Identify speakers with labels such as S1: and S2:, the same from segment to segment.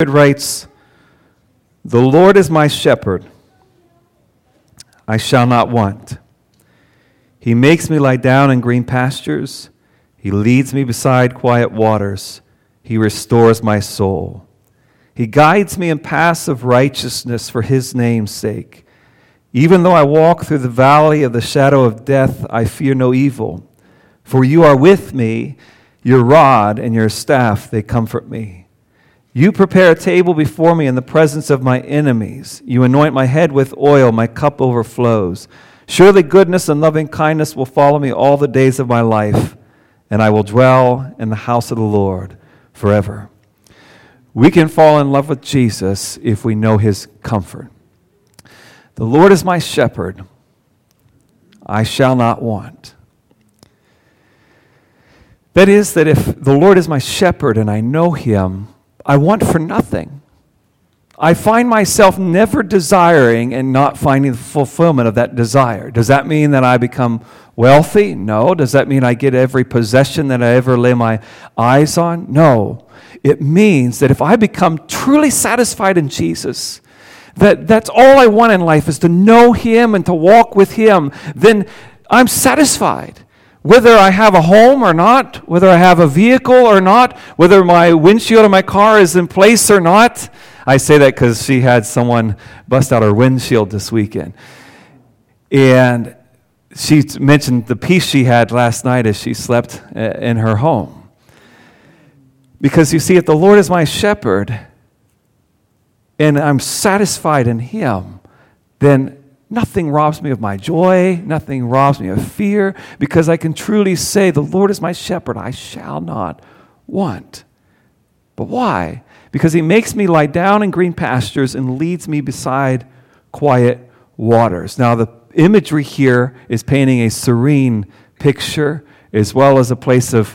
S1: writes, "The Lord is my shepherd, I shall not want. He makes me lie down in green pastures. He leads me beside quiet waters. He restores my soul. He guides me in paths of righteousness for his name's sake. Even though I walk through the valley of the shadow of death, I fear no evil. For you are with me, your rod and your staff, they comfort me. You prepare a table before me in the presence of my enemies. You anoint my head with oil, my cup overflows. Surely goodness and loving kindness will follow me all the days of my life, and I will dwell in the house of the Lord forever." We can fall in love with Jesus if we know his comfort. The Lord is my shepherd, I shall not want. That is, that if the Lord is my shepherd and I know him, I want for nothing. I find myself never desiring and not finding the fulfillment of that desire. Does that mean that I become wealthy? No. Does that mean I get every possession that I ever lay my eyes on? No. It means that if I become truly satisfied in Jesus, that's all I want in life is to know him and to walk with him, then I'm satisfied. Whether I have a home or not, whether I have a vehicle or not, whether my windshield of my car is in place or not. I say that because she had someone bust out her windshield this weekend. And she mentioned the peace she had last night as she slept in her home. Because you see, if the Lord is my shepherd and I'm satisfied in him, then nothing robs me of my joy, nothing robs me of fear, because I can truly say, the Lord is my shepherd, I shall not want. But why? Because he makes me lie down in green pastures and leads me beside quiet waters. Now, the imagery here is painting a serene picture, as well as a place of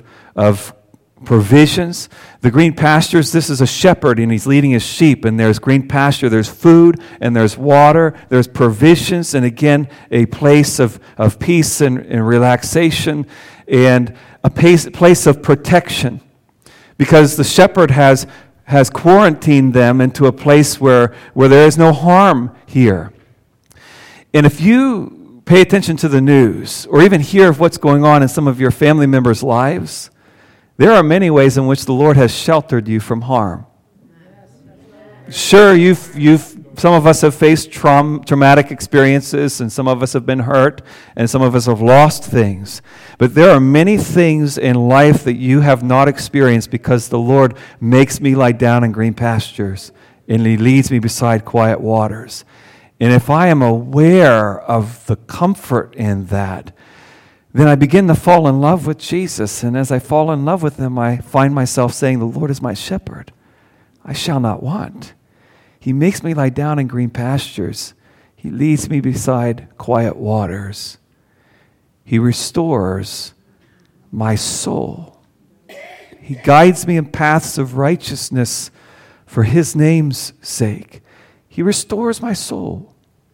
S1: provisions. The green pastures, this is a shepherd and he's leading his sheep, and there's green pasture, there's food and there's water, there's provisions, and again a place of peace and relaxation, and a place of protection, because the shepherd has quarantined them into a place where there is no harm here. And if you pay attention to the news or even hear of what's going on in some of your family members' lives, there are many ways in which the Lord has sheltered you from harm. Sure, some of us have faced traumatic experiences, and some of us have been hurt, and some of us have lost things. But there are many things in life that you have not experienced because the Lord makes me lie down in green pastures, and he leads me beside quiet waters. And if I am aware of the comfort in that, then I begin to fall in love with Jesus. And as I fall in love with him, I find myself saying, the Lord is my shepherd, I shall not want. He makes me lie down in green pastures. He leads me beside quiet waters. He restores my soul. He guides me in paths of righteousness for his name's sake. He restores my soul.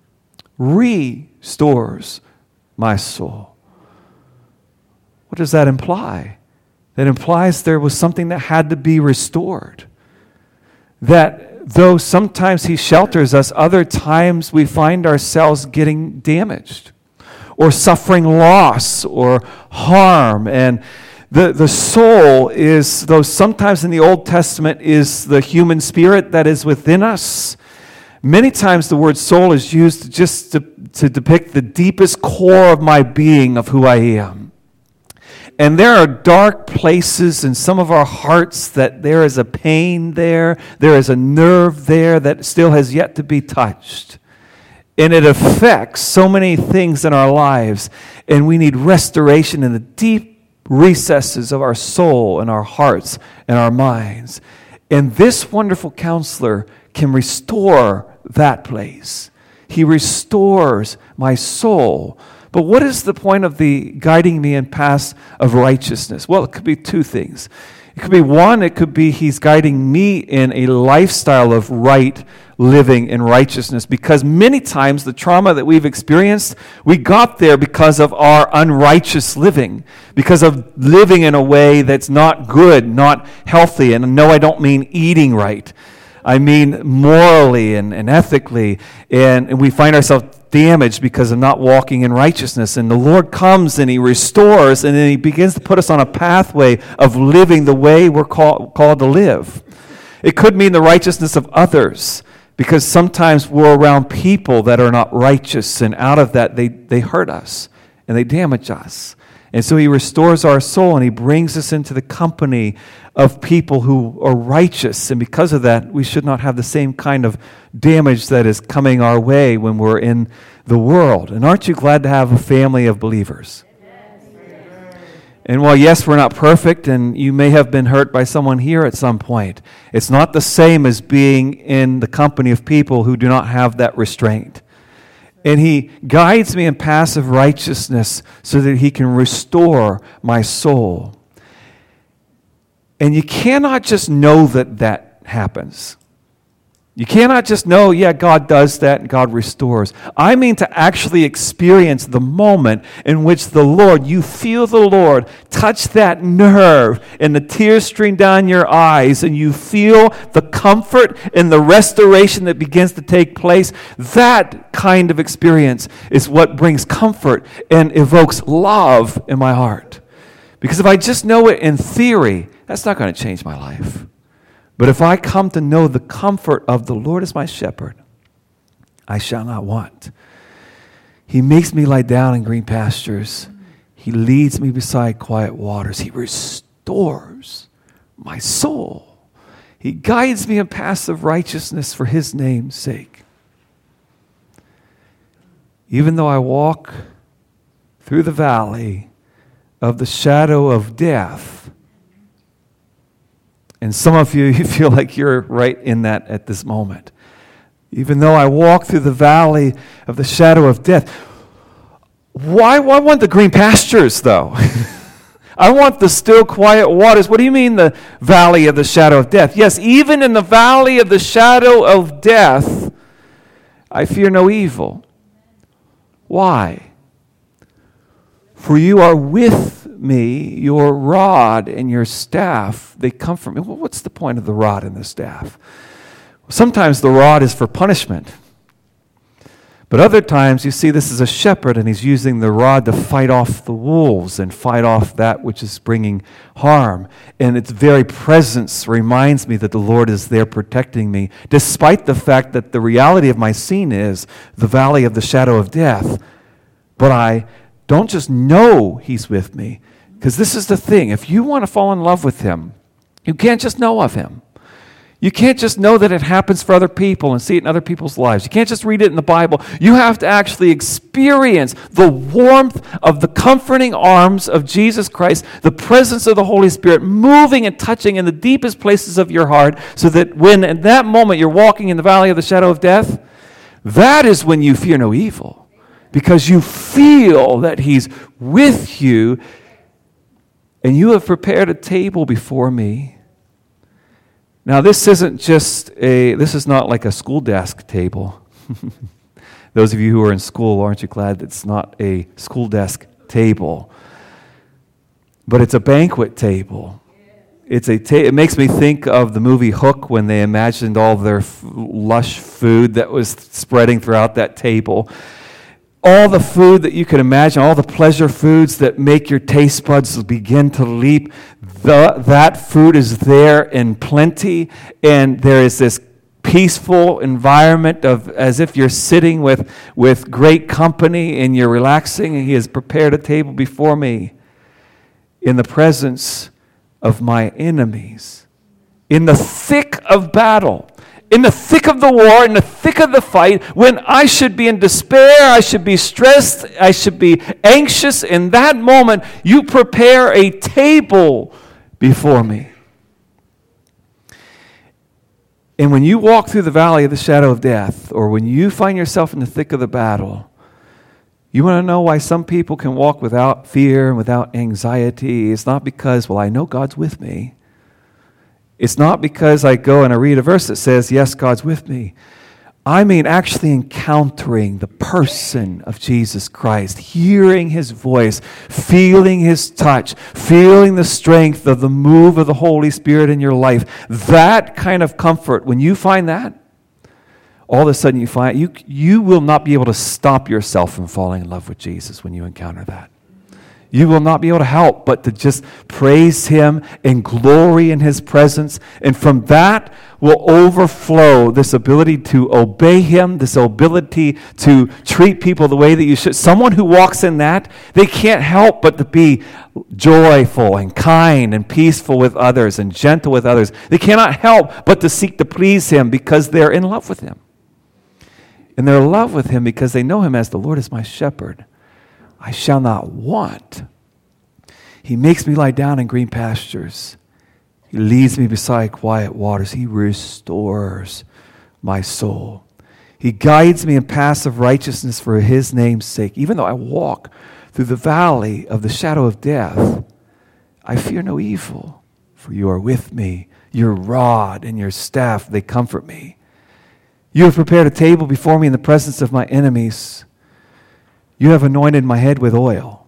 S1: Restores my soul. What does that imply? That implies there was something that had to be restored. That though sometimes he shelters us, other times we find ourselves getting damaged or suffering loss or harm. And the soul is, though sometimes in the Old Testament is the human spirit that is within us, many times the word soul is used just to depict the deepest core of my being, of who I am. And there are dark places in some of our hearts that there is a pain there is a nerve there that still has yet to be touched. And it affects so many things in our lives, and we need restoration in the deep recesses of our soul and our hearts and our minds. And this wonderful counselor can restore that place. He restores my soul. But what is the point of the guiding me in paths of righteousness? Well, it could be two things. It could be one, it could be he's guiding me in a lifestyle of right living and righteousness, because many times the trauma that we've experienced, we got there because of our unrighteous living, because of living in a way that's not good, not healthy. And no, I don't mean eating right. I mean morally and ethically. And we find ourselves damaged because of not walking in righteousness. And the Lord comes and He restores, and then He begins to put us on a pathway of living the way we're called to live. It could mean the righteousness of others, because sometimes we're around people that are not righteous, and out of that they hurt us and they damage us. And so He restores our soul, and He brings us into the company of people who are righteous. And because of that, we should not have the same kind of damage that is coming our way when we're in the world. And aren't you glad to have a family of believers? And while, yes, we're not perfect, and you may have been hurt by someone here at some point, it's not the same as being in the company of people who do not have that restraint. And He guides me in passive righteousness so that He can restore my soul. And you cannot just know that happens. You cannot just know, yeah, God does that and God restores. I mean to actually experience the moment in which the Lord, you feel the Lord touch that nerve and the tears stream down your eyes, and you feel the comfort and the restoration that begins to take place. That kind of experience is what brings comfort and evokes love in my heart. Because if I just know it in theory, that's not going to change my life. But if I come to know the comfort of the Lord as my shepherd, I shall not want. He makes me lie down in green pastures. He leads me beside quiet waters. He restores my soul. He guides me in paths of righteousness for His name's sake. Even though I walk through the valley of the shadow of death, and some of you feel like you're right in that at this moment. Even though I walk through the valley of the shadow of death. Why want the green pastures, though? I want the still, quiet waters. What do you mean the valley of the shadow of death? Yes, even in the valley of the shadow of death, I fear no evil. Why? For you are with me, your rod and your staff, they comfort me. Well, what's the point of the rod and the staff? Sometimes the rod is for punishment. But other times, you see, this is a shepherd, and he's using the rod to fight off the wolves and fight off that which is bringing harm. And its very presence reminds me that the Lord is there protecting me, despite the fact that the reality of my scene is the valley of the shadow of death. But I don't just know He's with me, because this is the thing. If you want to fall in love with Him, you can't just know of Him. You can't just know that it happens for other people and see it in other people's lives. You can't just read it in the Bible. You have to actually experience the warmth of the comforting arms of Jesus Christ, the presence of the Holy Spirit moving and touching in the deepest places of your heart, so that when at that moment you're walking in the valley of the shadow of death, that is when you fear no evil. Because you feel that He's with you, and you have prepared a table before me. Now, this is not like a school desk table. Those of you who are in school, aren't you glad that it's not a school desk table? But it's a banquet table. It makes me think of the movie Hook, when they imagined all their lush food that was spreading throughout that table. All the food that you can imagine, all the pleasure foods that make your taste buds begin to leap, that food is there in plenty, and there is this peaceful environment of as if you're sitting with great company and you're relaxing, and He has prepared a table before me in the presence of my enemies, in the thick of battle. In the thick of the war, in the thick of the fight, when I should be in despair, I should be stressed, I should be anxious, in that moment, you prepare a table before me. And when you walk through the valley of the shadow of death, or when you find yourself in the thick of the battle, you want to know why some people can walk without fear and without anxiety? It's not because, well, I know God's with me. It's not because I go and I read a verse that says, yes, God's with me. I mean actually encountering the person of Jesus Christ, hearing his voice, feeling his touch, feeling the strength of the move of the Holy Spirit in your life. That kind of comfort, when you find that, all of a sudden you will not be able to stop yourself from falling in love with Jesus when you encounter that. You will not be able to help but to just praise him and glory in his presence. And from that will overflow this ability to obey him, this ability to treat people the way that you should. Someone who walks in that, they can't help but to be joyful and kind and peaceful with others and gentle with others. They cannot help but to seek to please him because they're in love with him. And they're in love with him because they know him as the Lord is my shepherd. I shall not want. He makes me lie down in green pastures. He leads me beside quiet waters. He restores my soul. He guides me in paths of righteousness for his name's sake. Even though I walk through the valley of the shadow of death, I fear no evil, for you are with me. Your rod and your staff, they comfort me. You have prepared a table before me in the presence of my enemies. You have anointed my head with oil.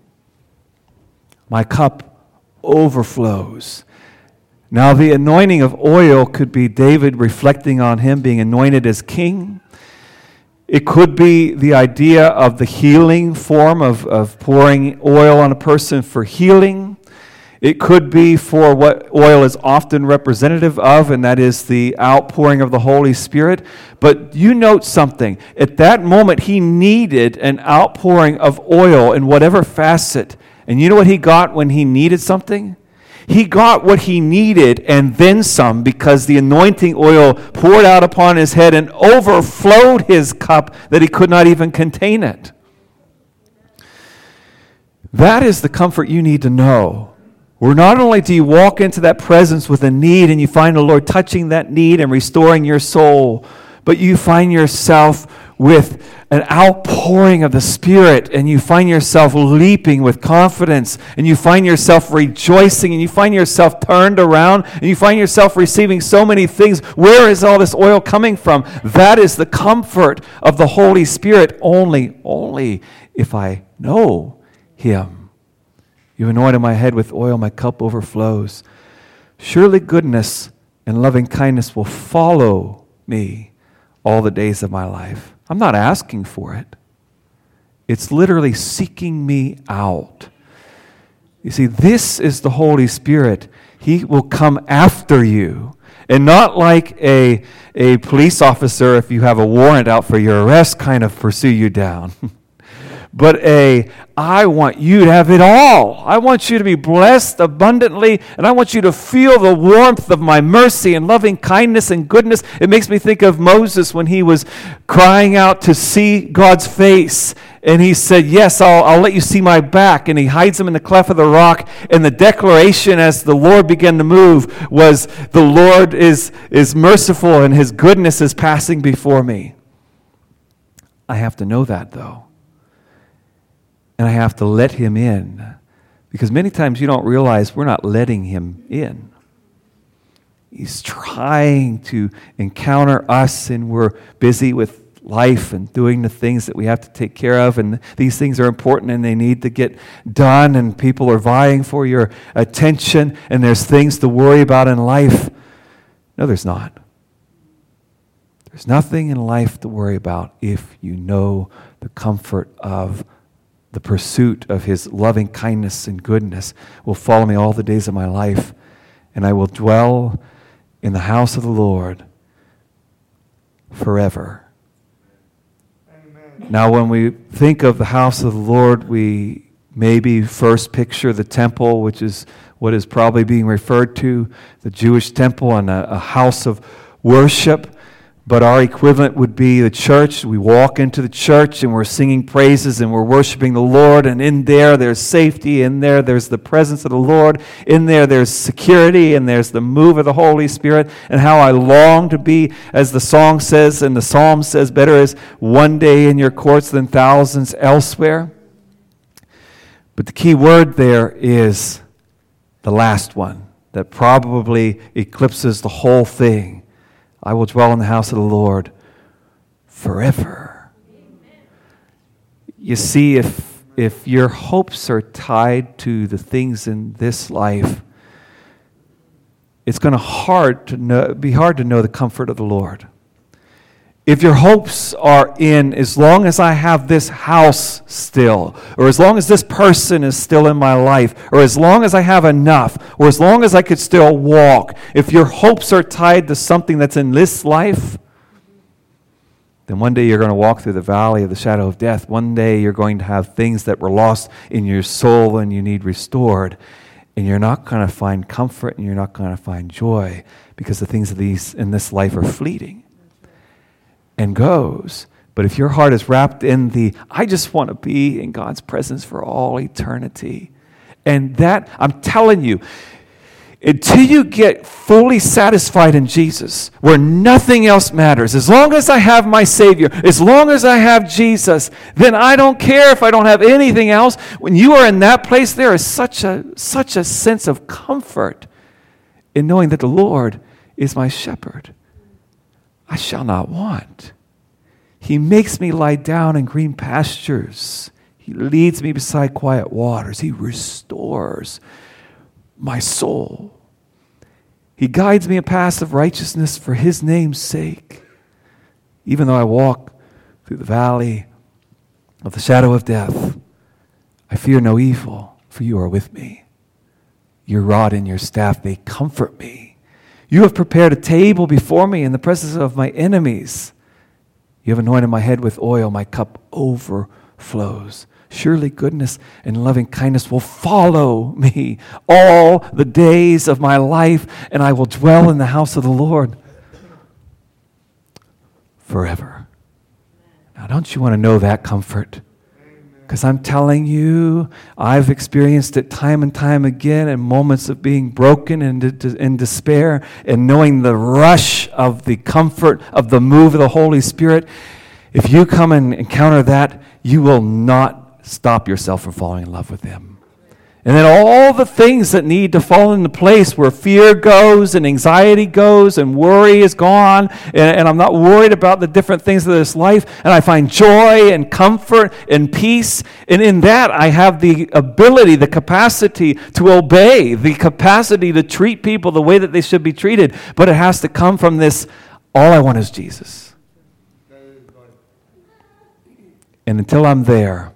S1: My cup overflows. Now, the anointing of oil could be David reflecting on him being anointed as king. It could be the idea of the healing form of pouring oil on a person for healing. It could be for what oil is often representative of, and that is the outpouring of the Holy Spirit. But you note something. At that moment, he needed an outpouring of oil in whatever facet. And you know what he got when he needed something? He got what he needed and then some, because the anointing oil poured out upon his head and overflowed his cup that he could not even contain it. That is the comfort you need to know. Where not only do you walk into that presence with a need and you find the Lord touching that need and restoring your soul, but you find yourself with an outpouring of the Spirit, and you find yourself leaping with confidence, and you find yourself rejoicing, and you find yourself turned around, and you find yourself receiving so many things. Where is all this oil coming from? That is the comfort of the Holy Spirit only if I know him. You anointed my head with oil, my cup overflows. Surely goodness and loving kindness will follow me all the days of my life. I'm not asking for it. It's literally seeking me out. You see, this is the Holy Spirit. He will come after you. And not like a police officer, if you have a warrant out for your arrest, kind of pursue you down. But I want you to have it all. I want you to be blessed abundantly, and I want you to feel the warmth of my mercy and loving kindness and goodness. It makes me think of Moses when he was crying out to see God's face. And he said, yes, I'll let you see my back. And he hides him in the cleft of the rock. And the declaration as the Lord began to move was, the Lord is merciful and his goodness is passing before me. I have to know that, though. And I have to let him in. Because many times you don't realize we're not letting him in. He's trying to encounter us, and we're busy with life and doing the things that we have to take care of. And these things are important and they need to get done. And people are vying for your attention. And there's things to worry about in life. No, there's not. There's nothing in life to worry about if you know the comfort of the pursuit of his loving kindness and goodness will follow me all the days of my life, and I will dwell in the house of the Lord forever. Amen. Now, when we think of the house of the Lord, we maybe first picture the temple, which is what is probably being referred to, the Jewish temple, and a house of worship. But our equivalent would be the church. We walk into the church and we're singing praises and we're worshiping the Lord. And in there, there's safety. In there, there's the presence of the Lord. In there, there's security and there's the move of the Holy Spirit. And how I long to be, as the song says and the psalm says, better is one day in your courts than thousands elsewhere. But the key word there is the last one that probably eclipses the whole thing. I will dwell in the house of the Lord forever. You see, if your hopes are tied to the things in this life, it's going to be hard to know the comfort of the Lord. If your hopes are in, as long as I have this house still, or as long as this person is still in my life, or as long as I have enough, or as long as I could still walk, if your hopes are tied to something that's in this life, then one day you're going to walk through the valley of the shadow of death. One day you're going to have things that were lost in your soul and you need restored. And you're not going to find comfort and you're not going to find joy because the things of these in this life are fleeting and goes. But if your heart is wrapped in I just want to be in God's presence for all eternity. And that, I'm telling you, until you get fully satisfied in Jesus, where nothing else matters, as long as I have my Savior, as long as I have Jesus, then I don't care if I don't have anything else. When you are in that place, there is such a sense of comfort in knowing that the Lord is my shepherd. I shall not want. He makes me lie down in green pastures. He leads me beside quiet waters. He restores my soul. He guides me in paths of righteousness for His name's sake. Even though I walk through the valley of the shadow of death, I fear no evil, for you are with me. Your rod and your staff, they comfort me. You have prepared a table before me in the presence of my enemies. You have anointed my head with oil, my cup overflows. Surely goodness and loving kindness will follow me all the days of my life, and I will dwell in the house of the Lord forever. Now, don't you want to know that comfort? Because I'm telling you, I've experienced it time and time again in moments of being broken and in despair, and knowing the rush of the comfort of the move of the Holy Spirit. If you come and encounter that, you will not stop yourself from falling in love with Him. And then all the things that need to fall into place, where fear goes and anxiety goes and worry is gone, and I'm not worried about the different things of this life, and I find joy and comfort and peace. And in that, I have the ability, the capacity to obey, the capacity to treat people the way that they should be treated. But it has to come from this, all I want is Jesus. And until I'm there,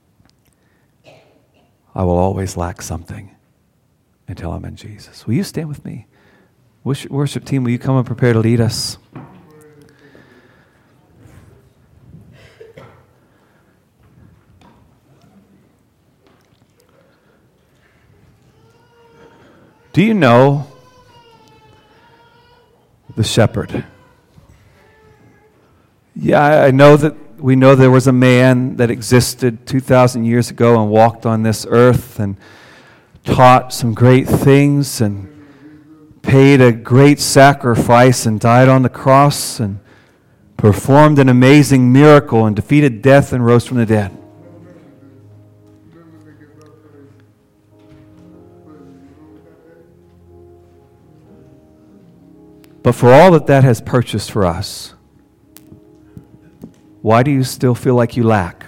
S1: I will always lack something until I'm in Jesus. Will you stand with me? Worship team, will you come and prepare to lead us? Do you know the shepherd? Yeah, I know that we know there was a man that existed 2,000 years ago and walked on this earth and taught some great things and paid a great sacrifice and died on the cross and performed an amazing miracle and defeated death and rose from the dead. But for all that has purchased for us, why do you still feel like you lack?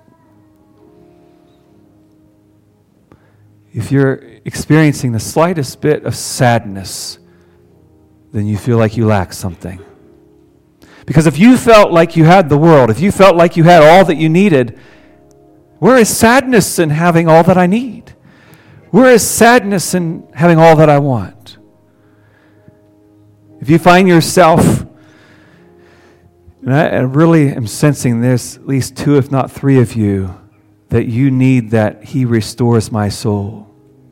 S1: If you're experiencing the slightest bit of sadness, then you feel like you lack something. Because if you felt like you had the world, if you felt like you had all that you needed, where is sadness in having all that I need? Where is sadness in having all that I want? If you find yourself, and I really am sensing there's at least 2, if not 3 of you, that you need that He restores my soul.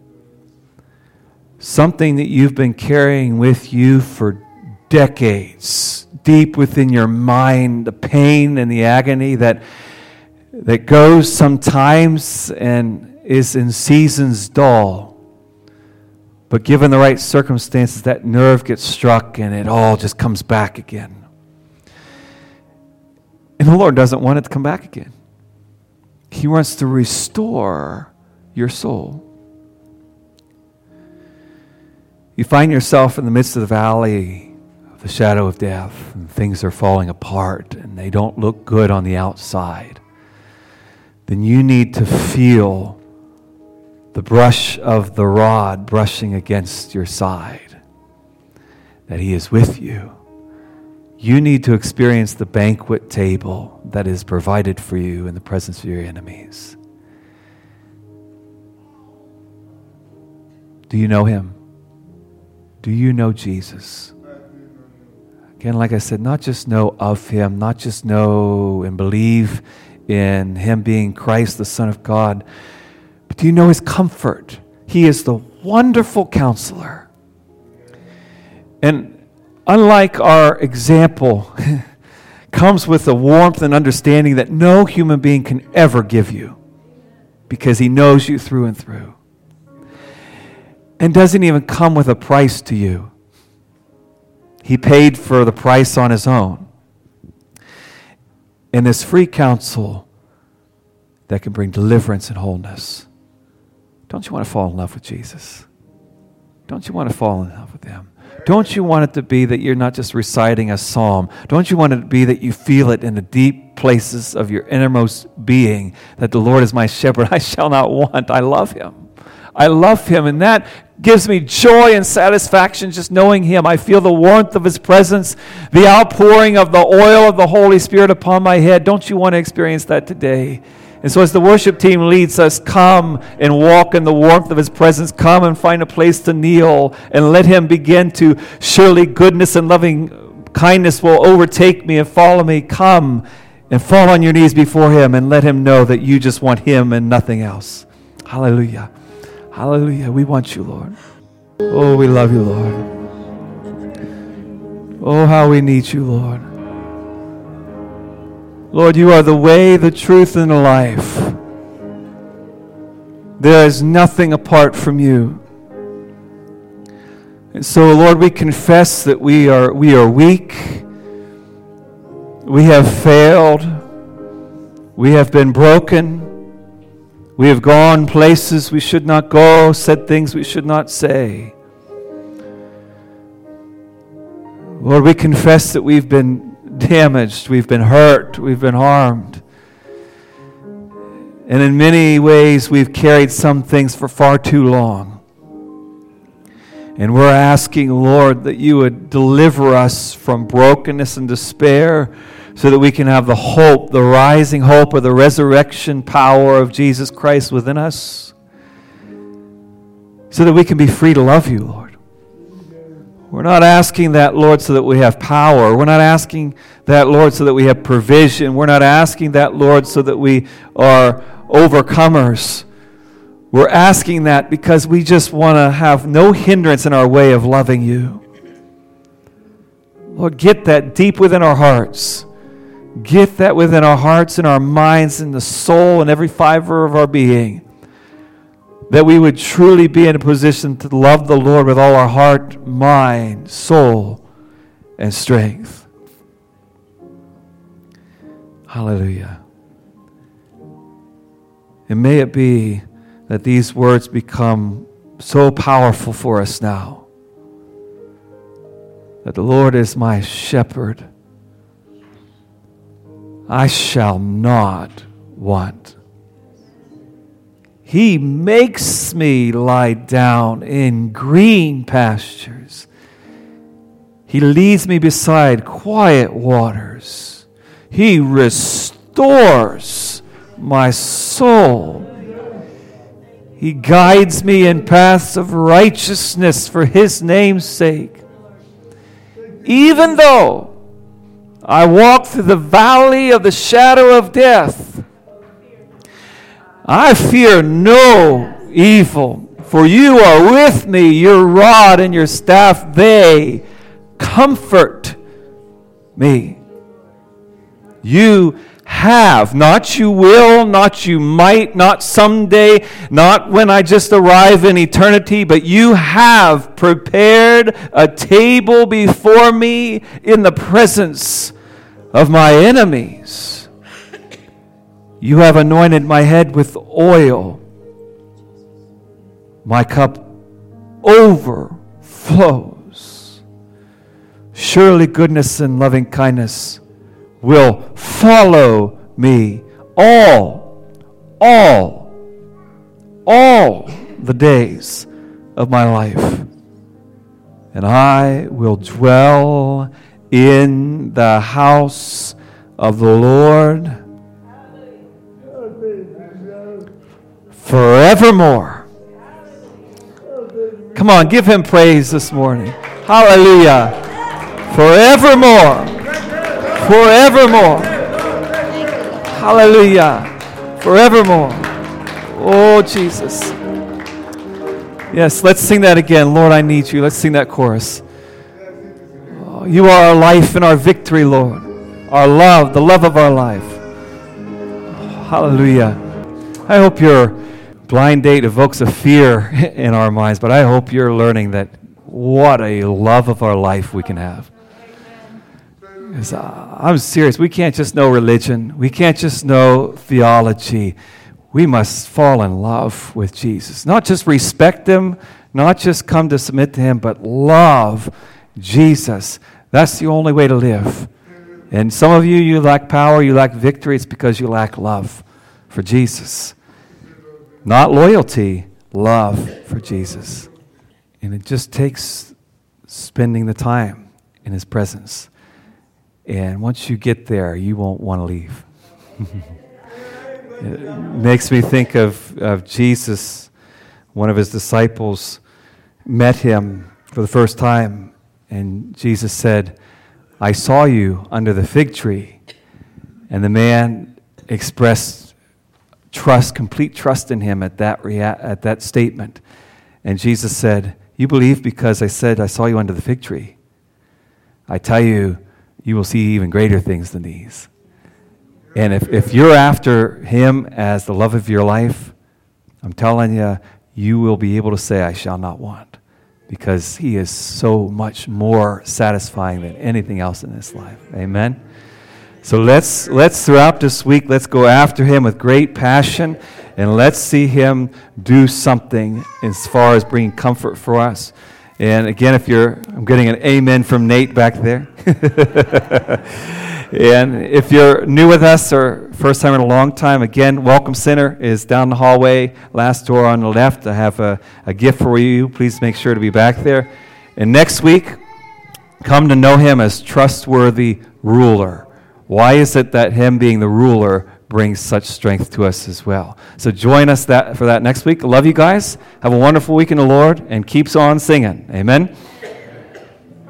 S1: Something that you've been carrying with you for decades, deep within your mind, the pain and the agony that goes sometimes and is in seasons dull. But given the right circumstances, that nerve gets struck and it all just comes back again. And the Lord doesn't want it to come back again. He wants to restore your soul. You find yourself in the midst of the valley of the shadow of death and things are falling apart and they don't look good on the outside, then you need to feel the brush of the rod brushing against your side, that He is with you. You need to experience the banquet table that is provided for you in the presence of your enemies. Do you know Him? Do you know Jesus? Again, like I said, not just know of Him, not just know and believe in Him being Christ, the Son of God, but do you know His comfort? He is the wonderful counselor. And unlike our example, comes with a warmth and understanding that no human being can ever give you, because He knows you through and through. And doesn't even come with a price to you. He paid for the price on His own. And this free counsel that can bring deliverance and wholeness. Don't you want to fall in love with Jesus? Don't you want to fall in love with Him? Don't you want it to be that you're not just reciting a psalm? Don't you want it to be that you feel it in the deep places of your innermost being, that the Lord is my shepherd, I shall not want. I love Him. I love Him, and that gives me joy and satisfaction just knowing Him. I feel the warmth of His presence, the outpouring of the oil of the Holy Spirit upon my head. Don't you want to experience that today? And so as the worship team leads us, come and walk in the warmth of His presence. Come and find a place to kneel and let Him begin to, surely goodness and loving kindness will overtake me and follow me. Come and fall on your knees before Him and let Him know that you just want Him and nothing else. Hallelujah. Hallelujah. We want you, Lord. Oh, we love you, Lord. Oh, how we need you, Lord. Lord, you are the way, the truth, and the life. There is nothing apart from you. And so, Lord, we confess that we are weak. We have failed. We have been broken. We have gone places we should not go, said things we should not say. Lord, we confess that we've been damaged, we've been hurt, we've been harmed. And in many ways, we've carried some things for far too long. And we're asking, Lord, that you would deliver us from brokenness and despair, so that we can have the hope, the rising hope of the resurrection power of Jesus Christ within us, so that we can be free to love you, Lord. We're not asking that, Lord, so that we have power. We're not asking that, Lord, so that we have provision. We're not asking that, Lord, so that we are overcomers. We're asking that because we just want to have no hindrance in our way of loving you. Lord, get that deep within our hearts. Get that within our hearts and our minds and the soul and every fiber of our being, that we would truly be in a position to love the Lord with all our heart, mind, soul, and strength. Hallelujah. And may it be that these words become so powerful for us now, that the Lord is my shepherd. I shall not want. He makes me lie down in green pastures. He leads me beside quiet waters. He restores my soul. He guides me in paths of righteousness for His name's sake. Even though I walk through the valley of the shadow of death, I fear no evil, for you are with me. Your rod and your staff, they comfort me. You have, not you will, not you might, not someday, not when I just arrive in eternity, but you have prepared a table before me in the presence of my enemies. You have anointed my head with oil. My cup overflows. Surely goodness and loving kindness will follow me all the days of my life. And I will dwell in the house of the Lord forevermore. Come on, give him praise this morning. Hallelujah. Forevermore. Forevermore. Hallelujah. Forevermore. Oh, Jesus. Yes, let's sing that again. Lord, I need you. Let's sing that chorus. Oh, you are our life and our victory, Lord. Our love, the love of our life. Oh, hallelujah. I hope your blind date evokes a fear in our minds, but I hope you're learning that what a love of our life we can have. I'm serious. We can't just know religion. We can't just know theology. We must fall in love with Jesus. Not just respect him, not just come to submit to him, but love Jesus. That's the only way to live. And some of you lack power, you lack victory. It's because you lack love for Jesus. Not loyalty, love for Jesus. And it just takes spending the time in his presence. And once you get there, you won't want to leave. It makes me think of Jesus. One of his disciples met him for the first time, and Jesus said, I saw you under the fig tree. And the man expressed trust, complete trust in him at that statement. And Jesus said, you believe because I said I saw you under the fig tree. I tell you, you will see even greater things than these. And if you're after him as the love of your life, I'm telling you, you will be able to say, I shall not want. Because he is so much more satisfying than anything else in this life. Amen? So let's throughout this week, let's go after him with great passion. And let's see him do something as far as bringing comfort for us. And again, I'm getting an amen from Nate back there. And if you're new with us or first time in a long time, again, Welcome Center is down the hallway, last door on the left. I have a gift for you. Please make sure to be back there. And next week, come to know him as trustworthy ruler. Why is it that him being the ruler brings such strength to us as well? So join us for that next week. I love you guys. Have a wonderful week in the Lord and keeps on singing. Amen.